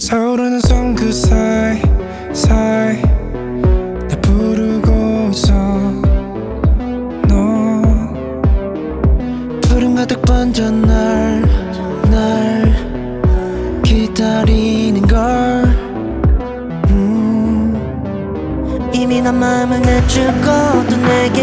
타오르는 섬 그 사이 나 부르고 있어. 너 푸른 가득 번져 날 기다리는 걸. 이미 난 마음을 내주고 또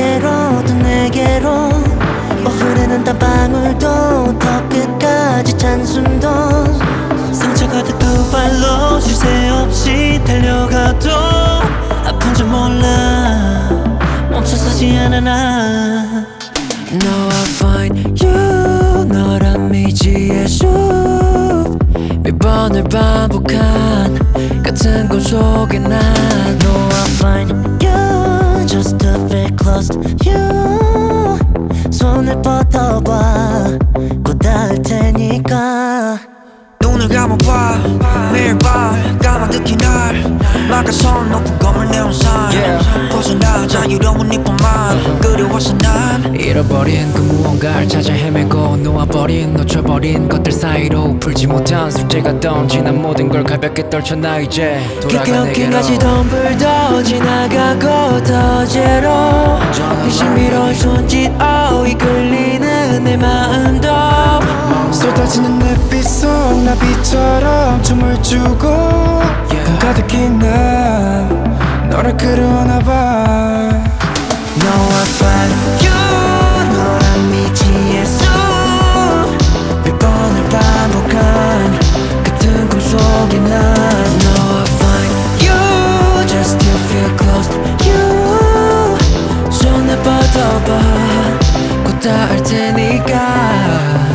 내게로 흐르는 땀방울도 더 끝까지 찬숨도 상처 가득 두 발로 쉴 새 없이 달려가도 아픈 줄 몰라 멈춰서지 않아 나. Now I find you 너란 미지의 숲 몇 번을 반복한 같은 꿈 속에 난 No I find you just to feel close to you. 손을 뻗어봐 곧 닿을 테니까. 눈을 감아봐 매일 밤 까마득히 날 막아서 높은 건물 내온산 벗어나 자유로운 네 봄만 그리워서 난 잃어버린 그 무언가를 찾아 헤매고 놓아버린 놓쳐버린 것들 사이로 풀지 못한 숙제가 지난 모든 걸 가볍게 떨쳐나 이제 돌아가 내게로. 어깨까지 덤불도 지나가고 더 제로 이 신비로운 손짓 이끌리는 내 마음도 쏟아지는 햇빛 속 나비처럼 춤을 추고 가득히 난 너를 그려나 봐. No I find you 너란 미지의 숲 몇 번을 반복한 같은 꿈 속에 난 No I find you just to feel close to you. 손을 뻗어봐 곧 닿을 테니까.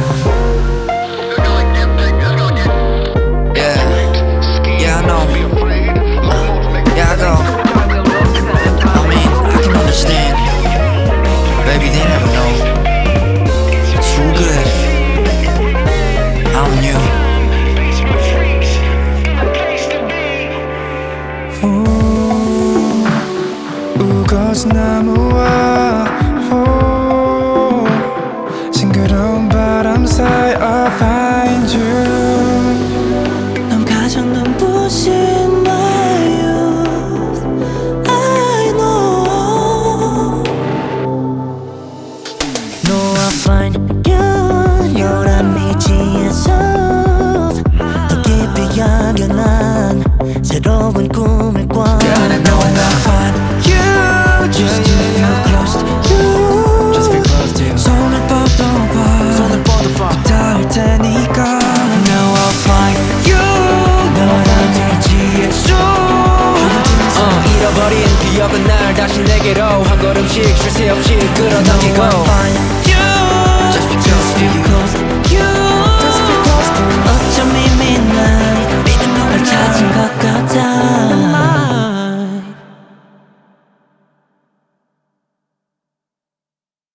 우거진 나무와 싱그러운 바람 사이 I find you. 넌 가장 눈부신 my youth I know. No I find you 요란 미지의 숲더 깊이 향연한 새로운 꿈을 꿔. No I find you just to feel close to you. Just feel close to you. 손을 뻗어봐 닿을 테니까. Now I'll find you 너란 미지의 숲 잃어버린 기억은 날 다시 내게로 한 걸음씩 쉴 새 없이 끌어당기고. Now I'll find